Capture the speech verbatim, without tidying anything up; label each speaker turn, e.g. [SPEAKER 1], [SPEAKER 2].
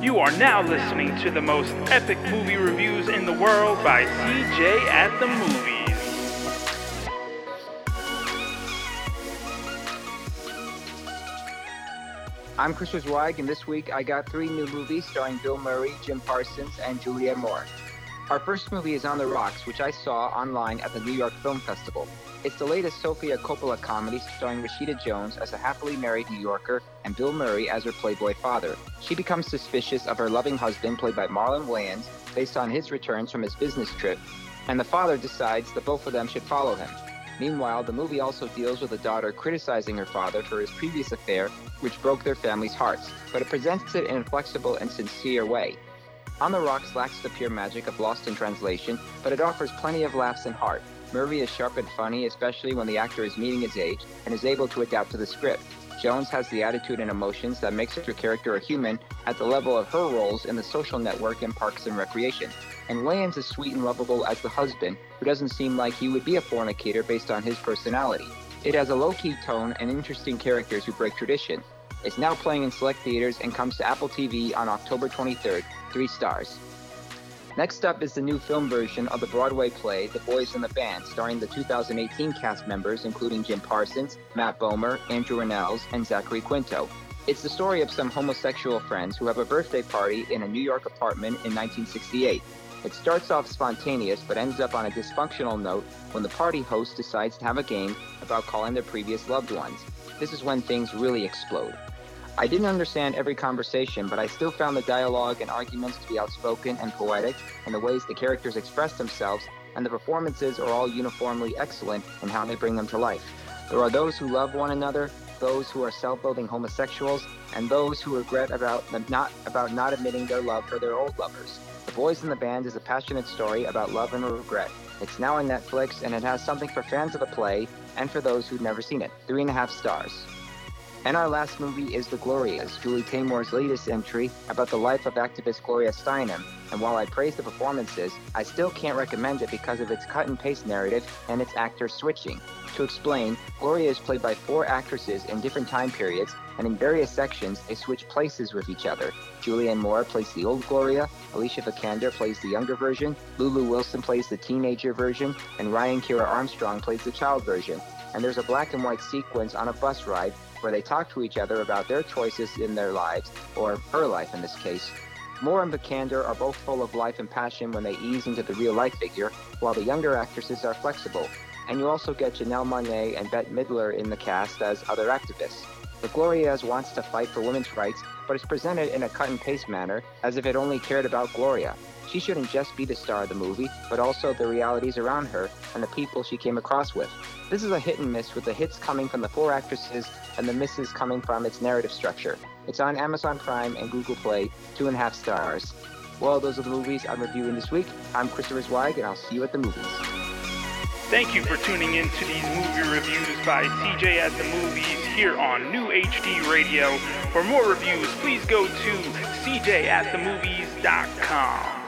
[SPEAKER 1] You are now listening to the most epic movie reviews in the world by C J at the Movies.
[SPEAKER 2] I'm Chris Zweig, and this week I got three new movies starring Bill Murray, Jim Parsons, and Julianne Moore. Our first movie is On the Rocks, which I saw online at the New York Film Festival. It's the latest Sofia Coppola comedy starring Rashida Jones as a happily married New Yorker and Bill Murray as her playboy father. She becomes suspicious of her loving husband, played by Marlon Wayans, based on his returns from his business trip, and the father decides that both of them should follow him. Meanwhile, the movie also deals with a daughter criticizing her father for his previous affair, which broke their family's hearts, but it presents it in a flexible and sincere way. On the Rocks lacks the pure magic of Lost in Translation, but it offers plenty of laughs and heart. Murray is sharp and funny, especially when the actor is meeting his age and is able to adapt to the script. Jones has the attitude and emotions that makes her character a human at the level of her roles in The Social Network and Parks and Recreation. And Wayans is sweet and lovable as the husband, who doesn't seem like he would be a fornicator based on his personality. It has a low-key tone and interesting characters who break tradition. It's now playing in select theaters and comes to Apple T V on October twenty-third, three stars. Next up is the new film version of the Broadway play The Boys in the Band, starring the two thousand eighteen cast members including Jim Parsons, Matt Bomer, Andrew Rannells, and Zachary Quinto. It's the story of some homosexual friends who have a birthday party in a New York apartment in nineteen sixty-eight. It starts off spontaneous but ends up on a dysfunctional note when the party host decides to have a game about calling their previous loved ones. This is when things really explode. I didn't understand every conversation, but I still found the dialogue and arguments to be outspoken and poetic, and the ways the characters express themselves and the performances are all uniformly excellent in how they bring them to life. There are those who love one another, those who are self-loathing homosexuals, and those who regret about not about not admitting their love for their old lovers. The Boys in the Band is a passionate story about love and regret. It's now on Netflix, and it has something for fans of the play and for those who've never seen it. Three and a half stars. And our last movie is The Glorias, Julie Taymor's latest entry about the life of activist Gloria Steinem. And while I praise the performances, I still can't recommend it because of its cut-and-paste narrative and its actor switching. To explain, Gloria is played by four actresses in different time periods, and in various sections, they switch places with each other. Julianne Moore plays the old Gloria, Alicia Vikander plays the younger version, Lulu Wilson plays the teenager version, and Ryan Kiera Armstrong plays the child version. And there's a black and white sequence on a bus ride where they talk to each other about their choices in their lives, or her life in this case. Moore and Vikander are both full of life and passion when they ease into the real-life figure, while the younger actresses are flexible. And you also get Janelle Monáe and Bette Midler in the cast as other activists. The Glorias wants to fight for women's rights, but it's presented in a cut-and-paste manner, as if it only cared about Gloria. She shouldn't just be the star of the movie, but also the realities around her and the people she came across with. This is a hit and miss, with the hits coming from the four actresses and the misses coming from its narrative structure. It's on Amazon Prime and Google Play, two and a half stars. Well, those are the movies I'm reviewing this week. I'm Christopher Zweig, and I'll see you at the movies.
[SPEAKER 1] Thank you for tuning in to these movie reviews by C J at the Movies here on New H D Radio. For more reviews, please go to c j at the movies dot com.